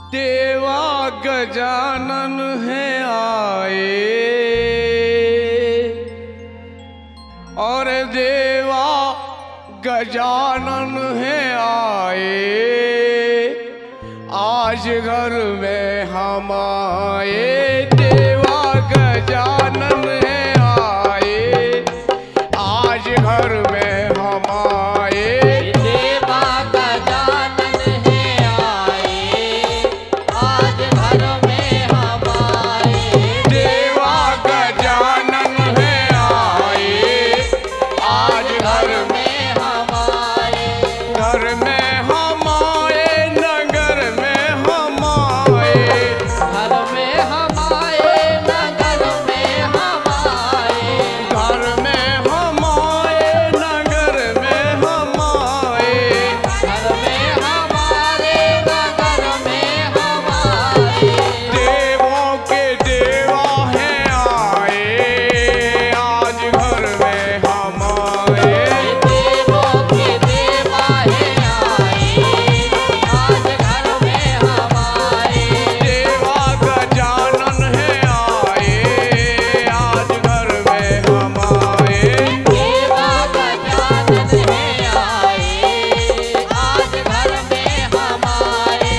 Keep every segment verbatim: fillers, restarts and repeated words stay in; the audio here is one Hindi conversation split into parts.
देवा गजानन है आए और देवा गजानन है आए, आज घर में हम आए। देवा गजानन है आए, आज घर में हम आए। देवा गजानन है आए, आज घर में हम आए। देवा गजानन है आए, आज घर में हम आए। घर में हम आए, नगर में हम आए। घर में हम आए, नगर में हम आए। घर में हम आए, नगर में हम आए। घर में हमारे, नगर में हम आए। देवों के देवा है आए, आज घर में हम आए। देवों के देवा है आए, आज घर में हम आए। देवा गजानन है आए, आज घर में हम आए। देवा गजानन है आए, आज घर में हम आए।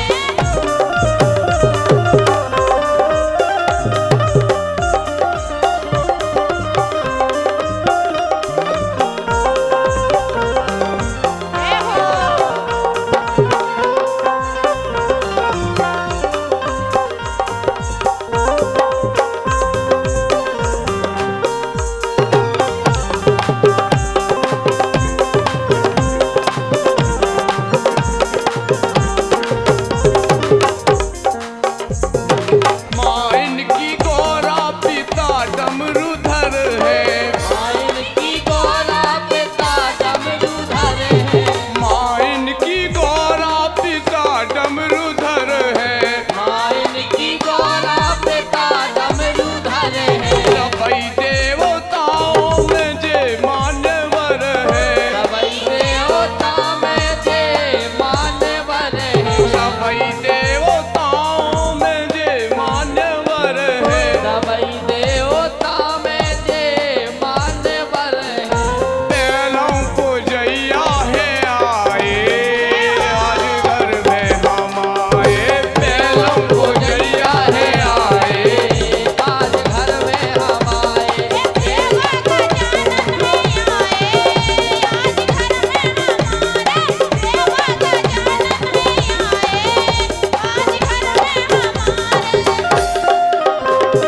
माँ इनकी गौरा पिता डमरूधर है। आइन की गोरा पिता डमरूधर है। माँ इनकी गौरा पिता डमरूधर है। आइन की गोरा पिता डमरूधर है। सभई देवताओं में जे मानवर है। सबई देवता में जे मानवर है। सभई देवताओं में जे मानवर है। सबई देवता में जे मानवर है। पहलों को जैया है आए, आज घर में हम आए। पहलों को जैया है आए, आज घर में हम आए। देवा गजानन है आए, आज घर में हमारे। देवा गजानन है आए, आज घर में हमारे।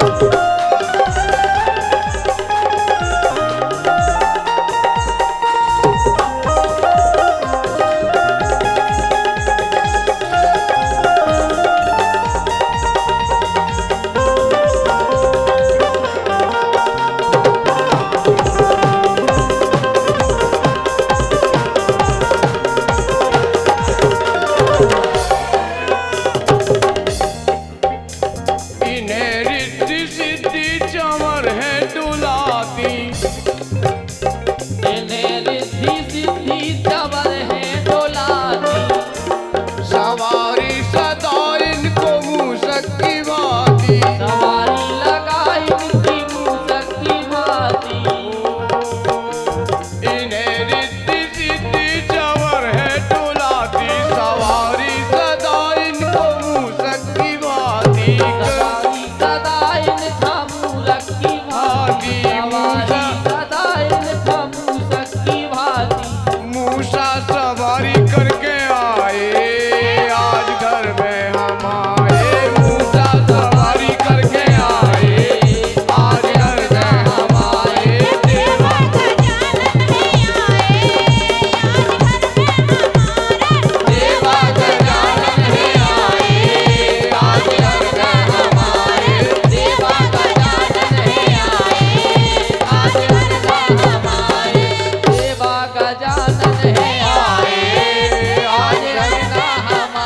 इन्हें रिद्धि सिद्धि चमर है डुलाती। इन्हें रिद्धि सिद्धि चवर है डोलाती। सवारी सदा इनको मूसक की भांति। सवारी लगाई इनकी मूसक की भांति। इन्हें रिद्धि सिद्धि चमर है डुलाती। सवारी सदा इनको मूसक की भांति। सवारी सदा इनका मूसक की भांति। सवारी सदा इनका मूसक की भांति। मूसा सवारी करके आए, आज घर में हम आए। मूसा सवारी करके आए, आज घर में हम आए। देवा गजानन है आए, आज घर में हमारे। देवा गजानन है आए, आज घर में हम आए। देवा गजानन है आए, आज घर में हम आए। देवा गजानन है आए, आज घर में हम